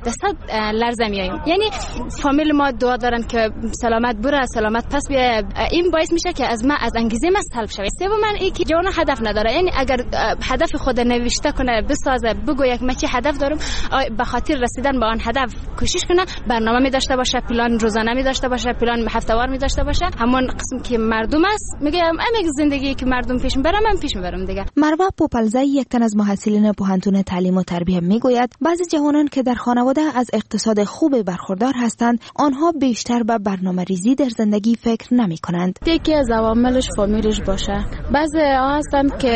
دست لرزه میایم. یعنی فامیل ما دعا دارن که سلامت بره سلامت پس بیای. این باعث میشه که از انگیزه من سلب شه. سوم من این که جوان هدف نداره. یعنی اگر هدف خود نوشته کنه بسازه بگه من چه هدف دارم به خاطر رسیدن به آن هدف کوشش کنه، برنامه می داشته باشه، پلان روزانه می داشته باشه، پلان هفته‌وار می داشته باشه. همون قسم که مردم است میگه زندگی که مردم پیش میبرم من پیش میبرم دیگه. مروه پوپلزی یک تن از محصلین پوهنتون تعلیم و تربیت میگوید بعضی جوانان که در خانواده از اقتصاد خوب برخوردار هستند آنها بیشتر به برنامه‌ریزی در زندگی فکر نمی‌کنند. یکی از عواملش فامیلش باشه. بعضی ها هستند که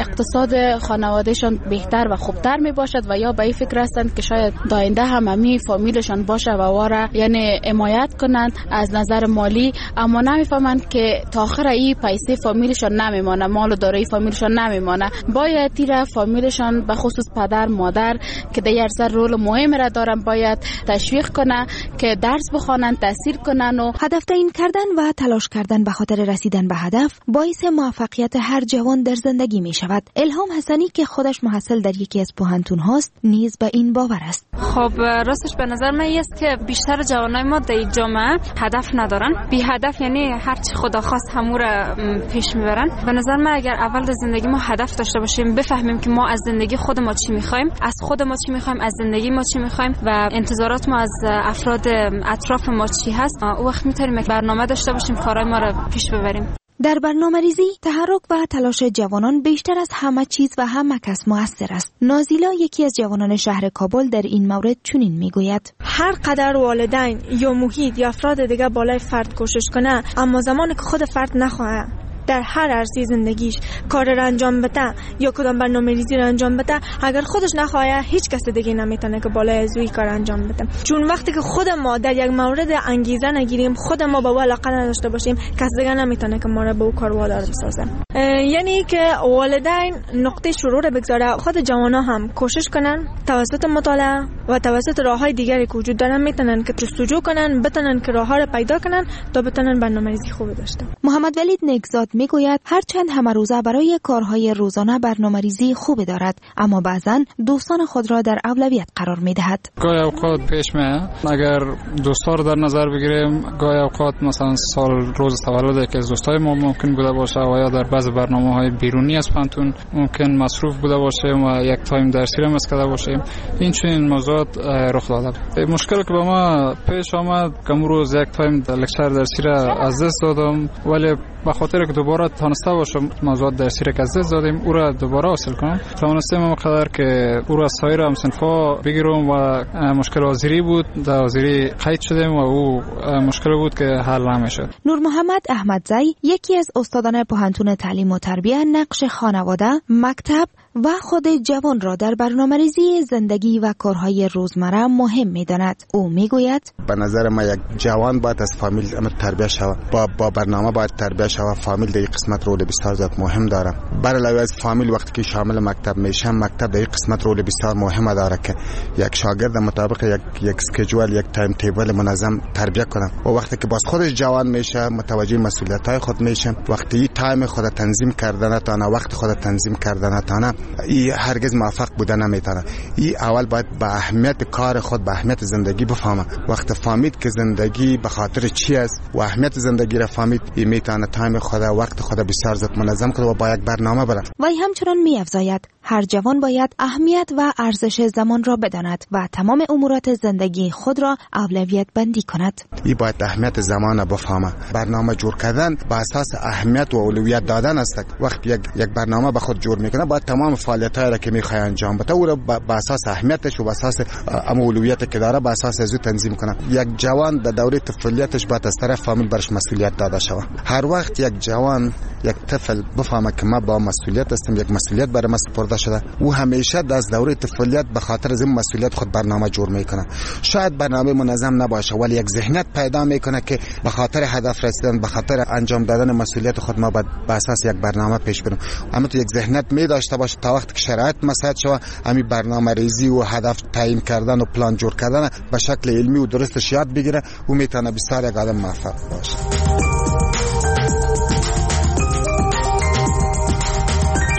اقتصاد خانوادهشان بهتر و خوبتر میباشد و یا به این فکر هستند که شاید داینده هم همین فامیلشان باشه و واره یعنی حمایت کنند از نظر مالی، اما نمیفهمند که تا آخر این پیسه فامیلشان نمیمانه، مال و دارایی فامیلشان نمیمانه. باید تیر فامیلشان به خصوص پدر مادر که در سر رول مهم را دارن باید تشویق کنه که درس بخوانن، تحصیل کنن و هدف تعیین کردن و تلاش کردن به خاطر رسیدن به هدف باعث موفقیت هر جوان در زندگی می شود. الهام حسنی که خودش محصل در یکی از پوهنتون هاست نیز به این باور است. خب راستش به نظر من است که بیشتر جوانای ما در جامعه هدف ندارن. بی هدف یعنی هر چی خدا خواست همو را پیش میبرن. به نظر من اگر اول در زندگی ما هدف داشته باشیم، بفهمیم که ما از زندگی خود ما چی میخوایم، از خود ما چی میخوایم، از زندگی ما چی میخوایم و انتظارات ما از افراد اطراف ما چی هست، او وقت میتونیم برنامه داشته باشیم کارهای ما را پیش ببریم. در برنامه‌ریزی، تحرک و تلاش جوانان بیشتر از همه چیز و همه کس مؤثر است. نازیلا یکی از جوانان شهر کابل در این مورد چنین میگوید: هر قدر والدین یا محیط یا افراد دیگه بالای فرد کوشش کنه، اما زمانی که خود فرد نخواه در هر عرصه زندگیش کار را انجام بده یا کدام برنامه‌ریزی را انجام بده، اگر خودش نخواه هیچ کس دیگه نمیتونه که بالای از اوی کار انجام بده. چون وقتی که خود ما در یک مورد انگیزه نگیریم، خود ما با علاقه نداشته باشیم، کس دیگه نمیتونه که ما را به او کار وادار بسازه. یعنی که والدین نقطه شروع را بگذاره، خود جوانا هم کوشش کنن توسط مطالعه و توسط راههای دیگری که وجود دارن میتونن که جستجو کنن، بتونن که راهها را پیدا کنن تا بتونن برنامه‌ریزی خوب داشته. محمد ولید نگزاد میگوید هرچند همه روزه برای کارهای روزانه برنامه‌ریزی خوب دارد، اما بعضن دوستان خود را در اولویت قرار میدهد. گاهی اوقات پیش میاد اگر دوستا رو در نظر بگیریم، گاهی اوقات مثلا سال روز تولد که از دوستای ما ممکن بوده باشه و یا در بعض برنامه‌های بیرونی از پانتون ممکن مصروف بوده باشیم و یک تایم درسی را مسکده باشیم. این چنین موضوعات رخ داده. مشکلی که به ما پیش آمد که روز یک تایم لکچر درسی را از دست دادم، ولی به خاطر که دوباره تانسته باشم موضوعات درسی را که از دست دادیم او را دوباره حاصل کنم، توانستیم مقدر که او را از سایر همصنفا بگیرم و مشکل حاضری بود، در حاضری قید شدیم و او مشکل بود که حل نمیشد. نور محمد احمدزی یکی از استادان پوهنتون تعلیم و تربیت نقش خانواده، مکتب و خود جوان را در برنامه‌ریزی زندگی و کارهای روزمره مهم می‌داند. او میگوید: به نظر ما یک جوان باید از فامیل تربیت شود، با برنامه باید تربیت شود. فامیل در این قسمت رول بسیار زیاد مهم داره. بر علاوه از فامیل وقتی که شامل مکتب میشه، مکتب در این قسمت رول بسیار مهم داره که یک شاگرد مطابق یک اسکیجول، یک تایم تیبل منظم تربیت کنه و وقتی که باز خودش جوان میشه متوجه مسئولیت‌های خود میشه، وقتی این تایم خود تنظیم کردن تا وقت خود تنظیم کردن تا ای هرگز موفق بودن نمیتونه. ای اول باید به اهمیت کار خود، به اهمیت زندگی بفهمه. وقت فهمید که زندگی به خاطر چی است و اهمیت زندگی را فهمید، این میتونه تایم خود، وقت خود بسیار زیاد منظم کنه و با یک برنامه بره. وی همچنان می‌افزاید هر جوان باید اهمیت و ارزش زمان را بداند و تمام امورات زندگی خود را اولویت بندی کند. این باید اهمیت زمان را بفهمه. برنامه جور کردن با اساس اهمیت و اولویت دادن است. وقتی یک برنامه به خود جور میکنه، باید تمام فعالیت‌هایی را که می‌خواد انجام بده او را با اساس اهمیتش و با اساس اولویتی که داره با اساس از او تنظیم کنه. یک جوان در دوره طفولیتش باید از طرف فامیل برش مسئولیت داده شود. هر وقت یک جوان، یک طفل بفهمه که ما با مسئولیت هستم، یک مسئولیت برای من سپرده شده، او همیشه از دوره طفولیت به خاطر از این مسئولیت خود برنامه جور میکنه. شاید برنامه منظم نباشه ولی یک ذهنیت پیدا میکنه که به خاطر هدف رسیدن، به خاطر انجام دادن مسئولیت خود ما باید به اساس یک برنامه پیش بریم. اما تو یک ذهنیت می داشته باشه تا وقتی که شرایط مساعد شود، همین برنامه ریزی و هدف تعیین کردن و پلان جور کردن به شکل علمی و درستش یاد بگیره، او میتونه بسیار یک آدم موفق باشه.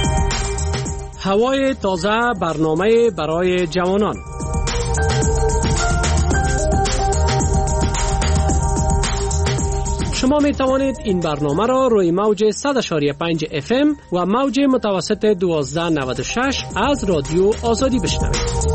هوای تازه، برنامه برای جوانان. شما می توانید این برنامه را روی موج 100.5 FM و موج متوسط 1296 از رادیو آزادی بشنوید.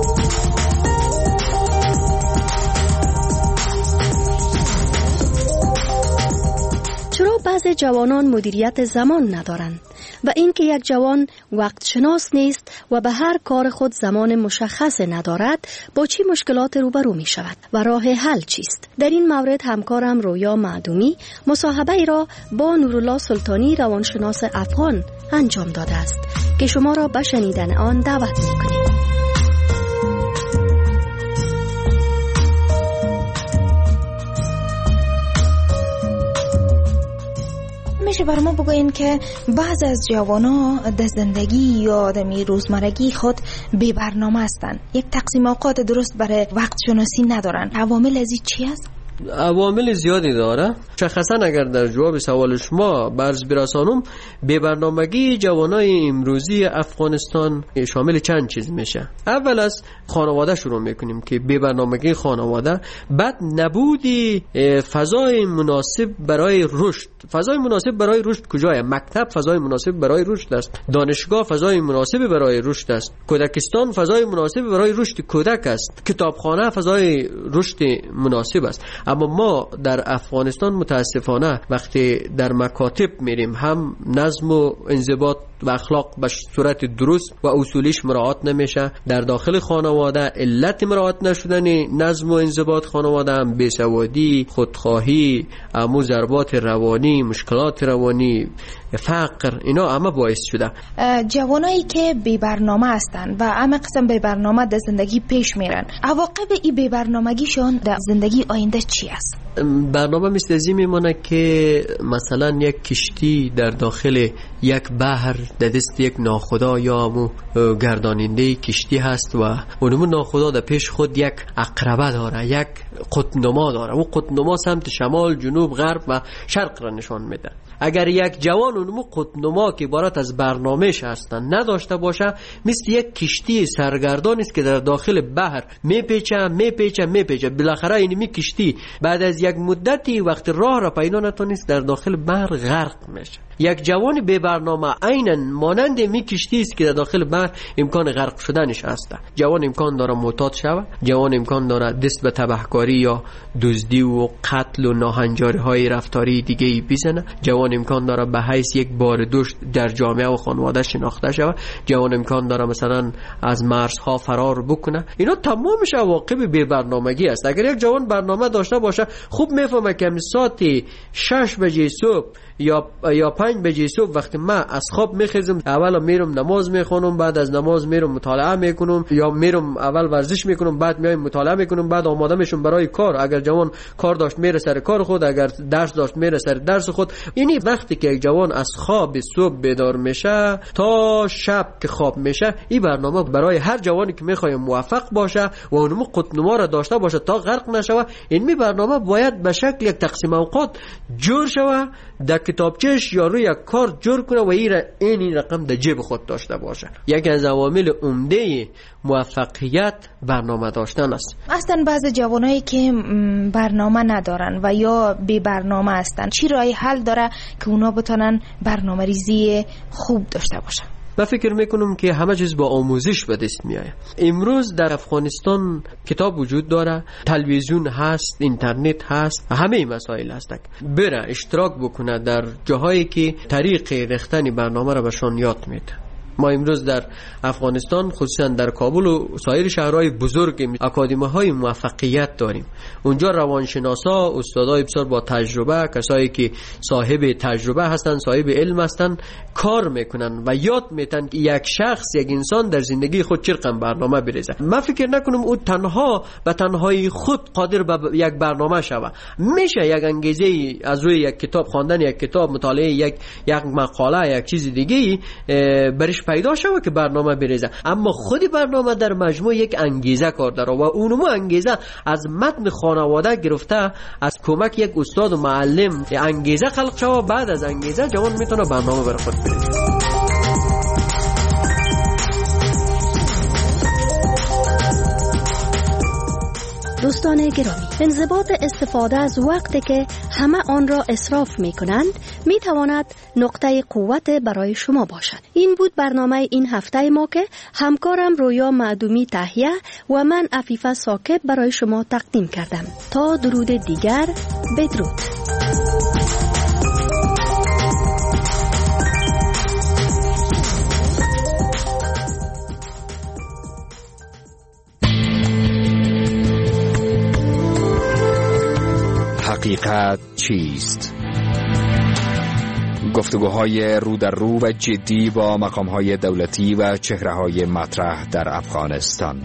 چرا بعضی جوانان مدیریت زمان ندارند و اینکه یک جوان وقت شناس نیست و به هر کار خود زمان مشخص ندارد با چی مشکلات روبرو می شود و راه حل چیست؟ در این مورد همکارم رویا معدومی مصاحبه ای را با نورالله سلطانی روانشناس افغان انجام داده است که شما را به شنیدن آن دعوت می کنیم. میشه بر ما بگوین که بعض از جوانا در زندگی یا آدمی روزمرگی خود بی برنامه هستند، یک تقسیم اوقات درست برای وقت شناسی ندارن. عوامل از این چی است؟ عوامل زیادی داره. شخصا اگر در جواب سوال شما برز برسانم، بی برنامگی جوانای امروزی افغانستان شامل چند چیز میشه. اول از خانواده شروع میکنیم که بی برنامگی خانواده، بعد نبودی فضای مناسب برای رشد. فضای مناسب برای رشد کجاست؟ مکتب فضای مناسب برای رشد است، دانشگاه فضای مناسب برای رشد است، کودکستان فضای مناسب برای رشد کودک است، کتابخانه فضای رشد مناسب است. اما ما در افغانستان متاسفانه وقتی در مکاتب میریم، هم نظم و انضباط و اخلاق به صورت درست و اصولیش مراعات نمیشه. در داخل خانواده علت مراعات نشدن نظم و انضباط خانواده هم بیسوادی، خودخواهی، ضربات روانی، مشکلات روانی، فقر، اینا همه باعث شده. جوانایی که بی برنامه هستن و همه قسم بی برنامه در زندگی پیش میرن، عواقب این بی برنامگیشون در زندگی آینده چی است؟ برنامه مثل ازی میمونه که مثلا یک کشتی در داخل یک بحر در دست یک ناخدا یا همون گرداننده کشتی هست و اونمون ناخدا در پیش خود یک عقربه داره، یک قطب‌نما داره. اون قطب‌نما سمت شمال، جنوب، غرب و شرق را نشان میده. اگر یک جوان اونمو قطب‌نما که عبارت از برنامه‌اش هستن نداشته باشه، مثل یک کشتی سرگردان است که در داخل بحر میپیچه. بالاخره اینمی کشتی بعد از یک مدتی وقت راه را پیدا نتونست در داخل بحر غرق میشه. یک جوان بی برنامه عیناً مانند می کشتی است که در داخل بحر امکان غرق شدنش هست. جوان امکان داره معتاد شود، جوان امکان داره دست به تبهکاری یا دزدی و قتل و ناهنجاری های رفتاری دیگه بزنه، جوان امکان داره به حیث یک باردوشت در جامعه و خانواده شناخته شود، جوان امکان داره مثلا از مرزها فرار بکنه. اینا تمامش عواقب بی برنامگی است. اگر یک جوان برنامه داشته باشه، خوب میفهمه که ساعت 6 بجه صبح یا 5 بجه صبح وقتی من از خواب میخیزم، اول میرم نماز میخونم، بعد از نماز میرم مطالعه میکنم، یا میرم اول ورزش میکنم، بعد میایم مطالعه میکنم، بعد آماده میشم برای کار. اگر جوان کار داشت میره سر کار خود، اگر درس داشت میره سر درس خود. اینی وقتی که یک جوان از خواب صبح بیدار میشه تا شب که خواب میشه، این برنامه برای هر جوانی که میخواد موفق باشه و اونمو قطب‌نما را داشته باشه تا غرق نشوه، این برنامه باید به شکل یک تقسیم اوقات جور شوه، در کتابچهش یا روی یک کار جور کنه و این رقم در جیب خود داشته باشه. یکی از عوامل عمده موفقیت برنامه داشتن است. اصلا بعضی جوانایی که برنامه ندارن و یا بی برنامه هستن، چی راه حل داره که اونا بتونن برنامه ریزی خوب داشته باشن؟ من فکر میکنم که همه چیز با آموزش به دست میاد. امروز در افغانستان کتاب وجود داره، تلویزیون هست، اینترنت هست، همه مسائل هست. بره اشتراک بکنه در جاهایی که طریق ریختن برنامه را بهشون یاد میده. ما امروز در افغانستان خصوصا در کابل و سایر شهرهای بزرگ اکادمی‌های موفقیت داریم. اونجا روانشناسا، استادای بسیار با تجربه، کسایی که صاحب تجربه هستن، صاحب علم هستن، کار میکنن و یاد میتن که یک شخص، یک انسان در زندگی خود چه رقم برنامه بریزه. من فکر نکنم او تنها به تنهایی خود قادر به یک برنامه شوه. میشه یک انگیزه از روی یک کتاب خواندن، یک کتاب مطالعه، یک مقاله، یک چیز دیگه برش پیدا شوه که برنامه بریزه. اما خودی برنامه در مجموع یک انگیزه کار داره و اونمو انگیزه از متن خانواده گرفته، از کمک یک استاد و معلم انگیزه خلق شوه. بعد از انگیزه جوان میتونه برنامه برای خود بریزه. دوستان گرامی، انضباط استفاده از وقتی که همه آن را اسراف می کنند می تواند نقطه قوت برای شما باشد. این بود برنامه این هفته ما که همکارم رویا معدومی تهیه و من عفیفه ساکب برای شما تقدیم کردم. تا درود دیگر، بدرود. حقیقت چیست؟ گفتگوهای رو در رو و جدی با مقامهای دولتی و چهره‌های مطرح در افغانستان.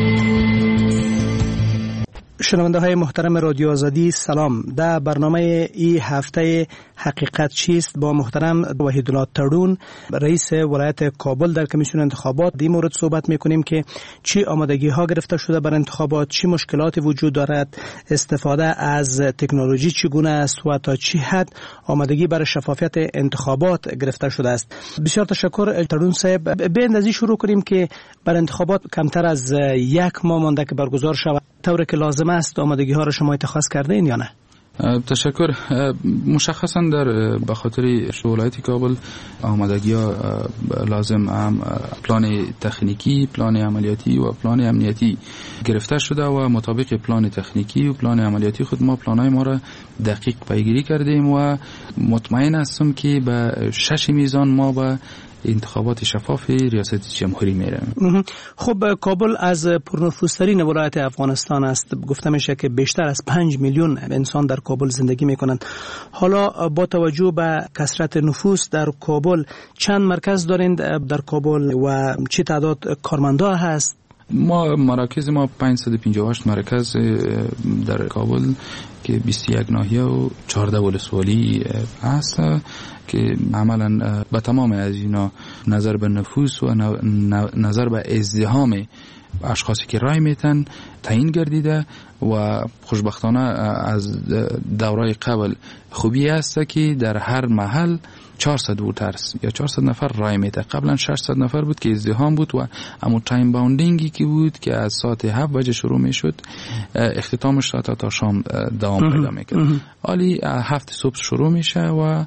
شنونده های محترم رادیو آزادی سلام. در برنامه ای هفته حقیقت چیست با محترم وحیدالله ترون رئیس ولایت کابل در کمیسیون انتخابات در این مورد صحبت میکنیم که چی آمادگی ها گرفته شده بر انتخابات، چی مشکلاتی وجود دارد، استفاده از تکنولوژی چگونه است و تا چی حد آمادگی برای شفافیت انتخابات گرفته شده است. بسیار تشکر ترون صاحب. به اندازی شروع کنیم که بر انتخابات کمتر از یک ماه مانده که برگزار شود، طوری که لازم است آمادگی ها را شما اتخاذ کرده این یا نه؟ تشکر. مشخصا در بخاطر ولایت کابل آمادگی ها لازم هم پلان تکنیکی، پلان عملیاتی و پلان امنیتی گرفته شده و مطابق پلان تکنیکی و پلان عملیاتی خود ما پلانای ما را دقیق پیگیری کردیم و مطمئن هستم که به 6 میزان ما به انتخابات شفاف ریاست جمهوری میرم. خب کابل از پرنفوذترین ولایت افغانستان است. گفته میشه که بیشتر از 5 میلیون انسان در کابل زندگی میکنند. حالا با توجه به کثرت نفوذ در کابل چند مرکز دارند در کابل و چه تعداد کارمندا هست؟ مراکز ما 558 مرکز در کابل که 21 ناحیه و 14 ولسوالی هست که عملا به تمام از اینا نظر به نفوس و نظر به ازدحام اشخاصی که رای میتن تعیین گردیده و خوشبختانه از دورای قبل خوبی است که در هر محل 400 ووترز یا 400 نفر رای میده. قبلا 600 نفر بود که ازدحام بود و اما تایم باوندینگی که بود که از ساعت 7 بجه شروع میشد اختتامش تا شام دوام پیدا میکرد. حالی 7 صبح شروع میشه و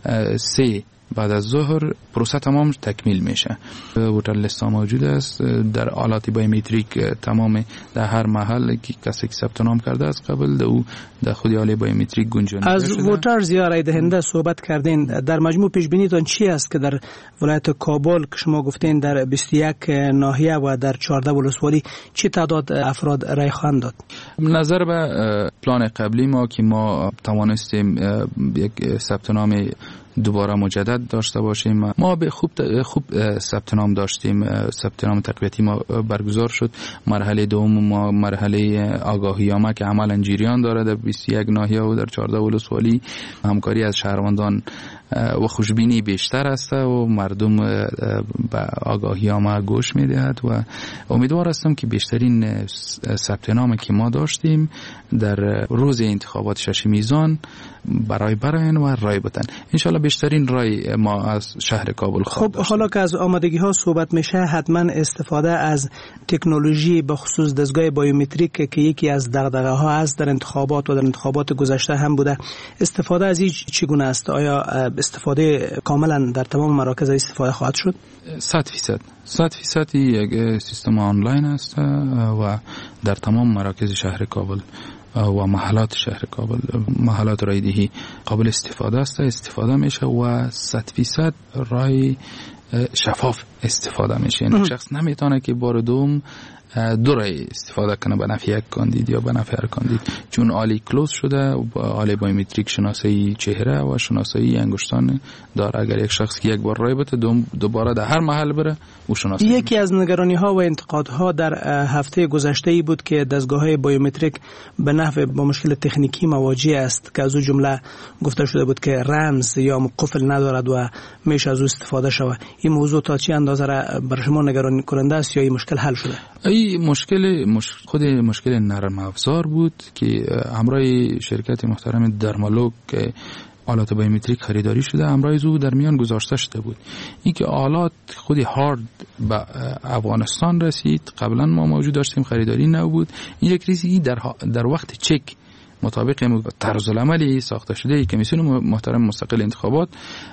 3 بعد از ظهر پروسه تمام تکمیل میشه. ووتر لیست موجود است در آلات بایومتریک تمام در هر محل که کسی که ثبت نام کرده است قبل او در خود آله بایومتریک گنجانیده از شده. ووترز یا رای دهنده صحبت کردین. در مجموع پیش بینیتون چی است که در ولایت کابل که شما گفتین در 21 ناحیه و در 14 ولسوالی چه تعداد افراد رای خواهند داد؟ نظر به پلان قبلی ما که ما توانستیم یک ثبت نام دوباره مجدد داشته باشیم، ما به خوب ثبت نام داشتیم. ثبت نام تقویتی ما برگزار شد. مرحله دوم ما مرحله آگاهی‌نامه که عملاً جریان داره در 21 ناحیه و در 14 ولسوالی همکاری از شهروندان و خوشبینی بیشتر است و مردم به آگاهی‌نامه گوش می‌دهد و امیدوار هستم که بیشترین ثبت نامی که ما داشتیم در روز انتخابات 6 میزان برای براین و رای بدن. انشالله بیشترین رای ما از شهر کابل خواهد داشت. حالا که از آمادگی ها صحبت میشه، حتما استفاده از تکنولوژی به خصوص دستگاه بایومتریک که یکی از دغدغه ها است در انتخابات و در انتخابات گذشته هم بوده، استفاده از این چگونه است؟ آیا استفاده کاملا در تمام مراکز استفاده خواهد شد؟ 100% یک سیستم آنلاین است و در تمام مراکز شهر کابل و محلات شهر کابل، محلات رایدهی قابل استفاده است، استفاده میشه و 100% رای شفاف استفاده میشه. یعنی شخص نمیتونه که بار دوم دو رای استفاده کنه به نفع یک کاندید یا به نفع هر کاندید، چون آلی کلوز شده و آلی بایومتریک شناسایی چهره و شناسایی انگشتان داره. اگر یک شخص که یک بار رای بده دوباره در هر محل بره او شناسایی. یکی از نگرانی ها و انتقادها در هفته گذشته ای بود که دستگاه های بایومتریک به نحو با مشکل تکنیکی مواجه است که از اون جمله گفته شده بود که رمز یا قفل ندارد و میشه از او استفاده شود. این موضوع تا چه اندازه برای شما نگران کننده است یا این مشکل حل شده؟ خود مشکل نرم افزار بود که همراه شرکت محترم درمالوگ که آلات بایومتریک خریداری شده، امروز او در میان گذاشته شده بود. این که آلات خودی هارد به افغانستان رسید، قبلا ما موجود داشتیم، خریداری نبود. این یک ریزی در وقت چک مطابق طرز العملی ساخته شده کمیسیون محترم مستقل انتخابات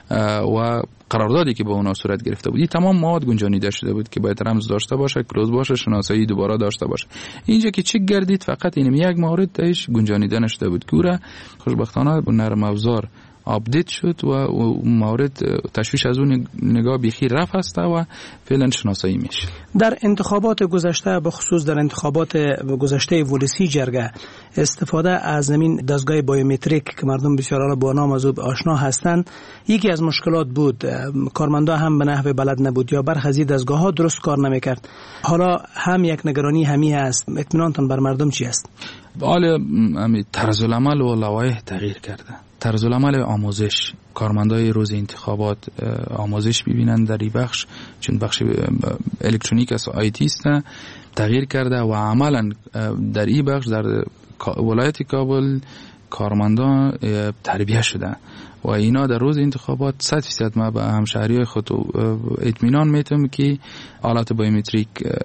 و قراردادی که با اونا صورت گرفته بود، این تمام مواد گنجانیده شده بود که باید رمز داشته باشه، کلوز باشه، شناسایی دوباره داشته باشه. اینجا که چک گردید فقط این یک مورد تاش گنجانیده نشده بود که او خوشبختانه نرم افزار آپدیت شد و مورد تشویش از اون نگاه بیخی رفت است و فعلا شناسایی میشه. در انتخابات گذشته، به خصوص در انتخابات گذشته ولسی جرگه، استفاده از زمین دستگاه بایومتریک که مردم بسیار با نام از او آشنا هستند، یکی از مشکلات بود. کارمندا هم به نحو بلد نبود یا برخی از دستگاه ها درست کار نمیکرد. حالا هم یک نگرانی همی هست، اطمینانتان بر مردم چی است؟ حالا طرز العمل و لوایح تغییر کرده. طرز العمل آموزش، کارمندای روز انتخابات آموزش ببینن در این بخش، چون بخش الکترونیک از آیتی است، تغییر کرده و عملا در این بخش در ولایت کابل کارمندان تربیه شده و اینا در روز انتخابات 100% ما به همشهریای خود اطمینان میتونم که آلات بایومتریک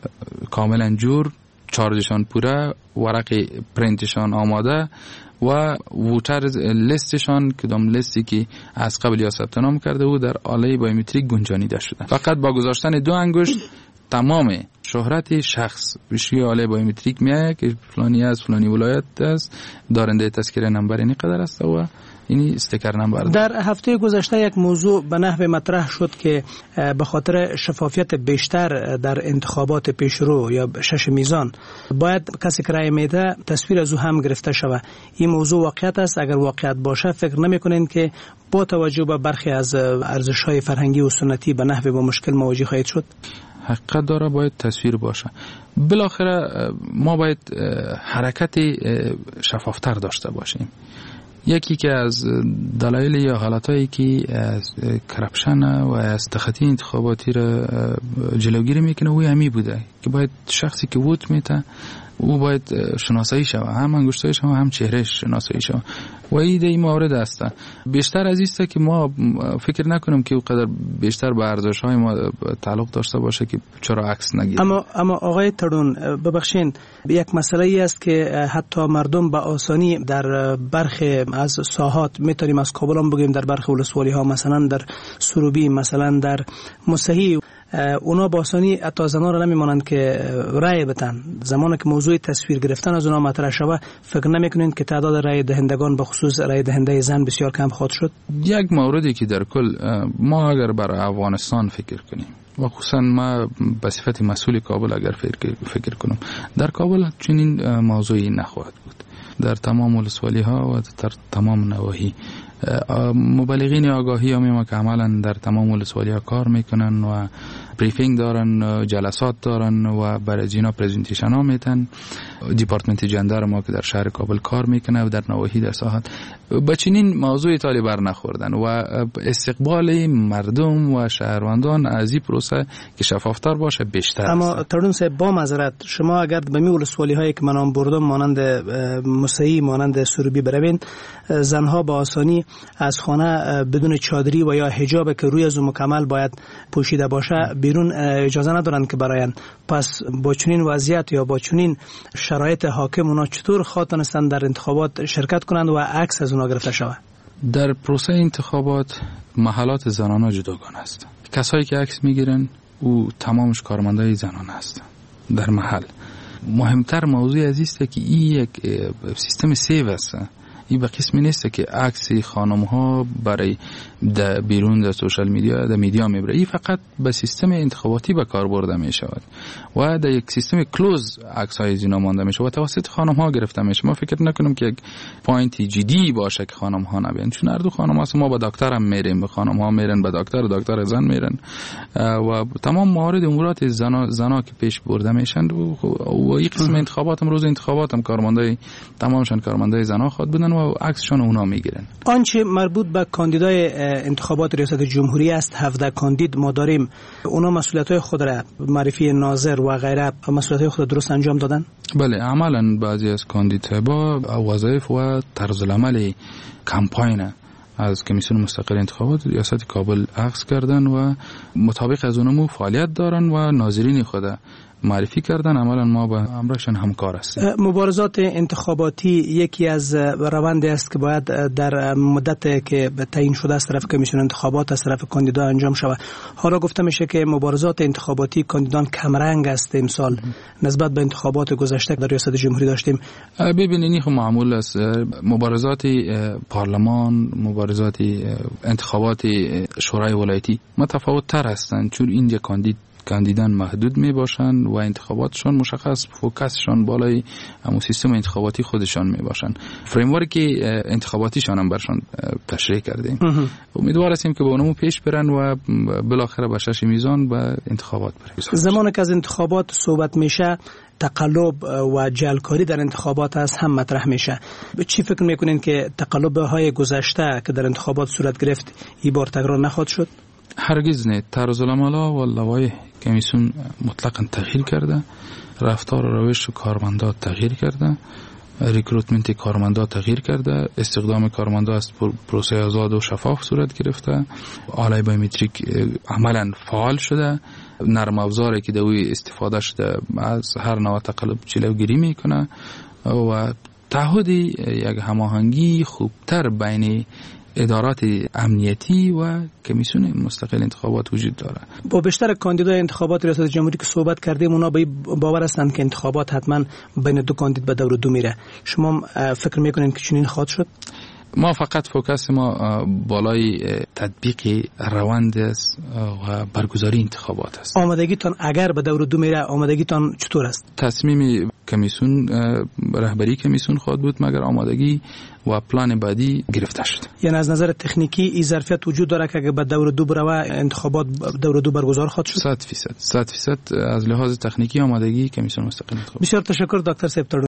کاملا جور، چارجشان پوره، ورق پرینتشان آماده و ووتر لیستشان کدام لیستی که از قبل یا ثبت نام کرده بود در آله بایومتریک گنجانیده شده. فقط با گذاشتن 2 انگشت تمام شهرت شخص بشی آله بایومتریک میایه که فلانی از فلانی ولایت است، دارنده تذکره نمبر اینی قدر است و اینی استیکر نمبر. در هفته گذشته یک موضوع به نحو مطرح شد که به خاطر شفافیت بیشتر در انتخابات پیشرو یا 6 میزان باید کسی که رای میده تصویر از او هم گرفته شود. این موضوع واقعیت است؟ اگر واقعیت باشه فکر نمیکنین که با توجه به برخی از ارزش‌های فرهنگی و سنتی به نحو با مشکل مواجه خواهید شد؟ حقیقت داره، باید تصویر باشه. بالاخره ما باید حرکت شفافتر داشته باشیم. یکی که از دلایل یا حالتایی که از کرپشن و از تخطی انتخاباتی را جلوگیری میکنه و همی بوده که باید شخصی که ووت میده او باید شناسایی شود، هم انگشتایش هم چهرهش شناسایی شود و این مورد است. بیشتر از است که ما فکر نکنیم که اونقدر بیشتر به ارزش‌های ما تعلق داشته باشه که چرا عکس نگیریم. اما آقای ترون ببخشین، یک مسئله ای است که حتی مردم به آسانی در برخی از ساحات میتونیم از کابل هم بگیم، در برخی ولسوالی ها مثلا در سروبی، مثلا در مصحی، اونا با آسانی حتی زنان را نمیمانند که رای بدن. زمانی که موضوع تصویر گرفتن از اونا مطرح شود، فکر نمیکنید که تعداد رای دهندگان به خصوص رای دهنده زن بسیار کم خواهد شد؟ یک موردی که در کل ما اگر برای افغانستان فکر کنیم و خصوصا ما به صفت مسئول کابل اگر فکر کنم، در کابل چنین موضوعی نخواهد بود. در تمام ولسوالی ها و در تمام نواحی مبلغین آگاهی هم که عملا در تمام ولسوالی ها کار میکنن و بریفینگ دارن، جلسات دارن و برای اینا پرزنتیشن ها میتن. دیپارتمنت جندر ما که در شهر کابل کار میکنه و در نواحی در ساحات با چنین موضوعی تالی بر نخوردن و استقبال مردم و شهروندان از این پروسه که شفافتر باشه بیشتر. اما ترون صاحب با معذرت، شما اگر به می ولسوالی هایی که من نام بردم مانند مصحی، مانند سروبی بروین، زنها با آسانی از خانه بدون چادری و یا حجاب که روی از مکمل باید پوشیده باشه بیرون اجازه ندارن که براین. پس با چنین وضعیت یا با چنین شرایط حاکم اونا چطور خواهند در انتخابات شرکت کنند و عکس از اونا گرفته شود؟ در پروسه انتخابات محلات زنانه جداگانه است. کسایی که عکس میگیرن او تمامش کارمندای زنانه هستند در محل. مهمتر موضوع است که این یک سیستم سیو است. این به قسمی نیست که عکس خانم ها برای بیرون در سوشال میدیا در میدیا میبره. این فقط به سیستم انتخاباتی به کار برده می شود و در یک سیستم کلوز عکس های زینا مانده می شود و توسط خانم ها گرفته می شود. ما فکر نکنیم که یک پوینت جدی باشه که خانم ها نبین، چون هر دو خانم هست. ما با دکتر هم میریم، به خانم ها میرن به دکتر زن میرن و تمام موارد امورات زنا که پیش برده میشن و این قسم انتخابات هم روز انتخابات هم کارمندای تمامشان کارمندای زنا خود بودن و عکسشون اونا میگیرن. آنچه مربوط به کاندیدای انتخابات ریاست جمهوری است، 17 کاندید ما داریم. اونا مسئولیت‌های خود را معرفی ناظر و غیره مسئولیت‌های خود درست انجام دادن؟ بله، عملاً بعضی از کاندیدها با وظایف و طرز العمل کمپاین از کمیسیون مستقل انتخابات ریاست کابل اخذ کردن و مطابق از اونمو فعالیت دارن و ناظرین خود معرفی کردن. عملا ما با امرشان همکار هستیم. مبارزات انتخاباتی یکی از روندی است که باید در مدت که تعیین شده از طرف کمیسیون انتخابات از طرف کاندیدا انجام شود. حالا گفته میشه که مبارزات انتخاباتی کاندیدان کمرنگ است امسال نسبت به انتخابات گذشته در ریاست جمهوری داشتیم. ببینید خب معمول است. مبارزات پارلمان، مبارزات انتخابات شورای ولایتی متفاوت تر هستند، چون اینجا کاندیدان محدود می باشند و انتخاباتشان مشخص، فوکسشان بالای همون سیستم انتخاباتی خودشان می باشند. فریمورک انتخاباتیشان هم برشان تشریح کردیم. امیدوار هستیم که با اونمو پیش برن و بالاخره به شش میزان به انتخابات برسند. زمانی که از انتخابات صحبت میشه تقلب و جعلکاری در انتخابات است هم مطرح میشه. چی فکر میکنین که تقلب‌های گذشته که در انتخابات صورت گرفت این بار تکرار نخواهد شد؟ هرگز نه. طرز العمل و لوایح کمیسیون مطلقاً تغییر کرده، رفتار و روش کارمندا تغییر کرده، ریکروتمنت کارمندا تغییر کرده، استخدام کارمندا از پروسه آزاد و شفاف صورت گرفته، آلای بایومتریک عملاً فعال شده، نرم افزاری که دوی استفاده شده از هر نوع تقلب جلوگیری میکنه و تعهد یک هماهنگی خوبتر بین ادارات امنیتی و کمیسیون مستقل انتخابات وجود داره. با بیشتر کاندیدای انتخابات ریاست جمهوری که صحبت کردیم اونا به باور هستند که انتخابات حتما بین دو کاندید به دور دو میره. شما فکر میکنین که چنین خواهد شد؟ ما فقط فوکس ما بالای تطبیق روند است و برگزاری انتخابات است. آمادگیتان اگر به دور دو میره آمادگیتان چطور است؟ تصمیم کمیسیون، رهبری کمیسیون خواهد بود مگر آمادگی و پلان بعدی گرفته شد. یعنی از نظر تکنیکی این ظرفیت وجود داره که اگه به دور دو بره انتخابات دور دو برگزار خواهد شد؟ 100% از لحاظ تکنیکی آمادگی کمیسیون مستقل انتخابات. بسیار تشکر دکتر صاحب.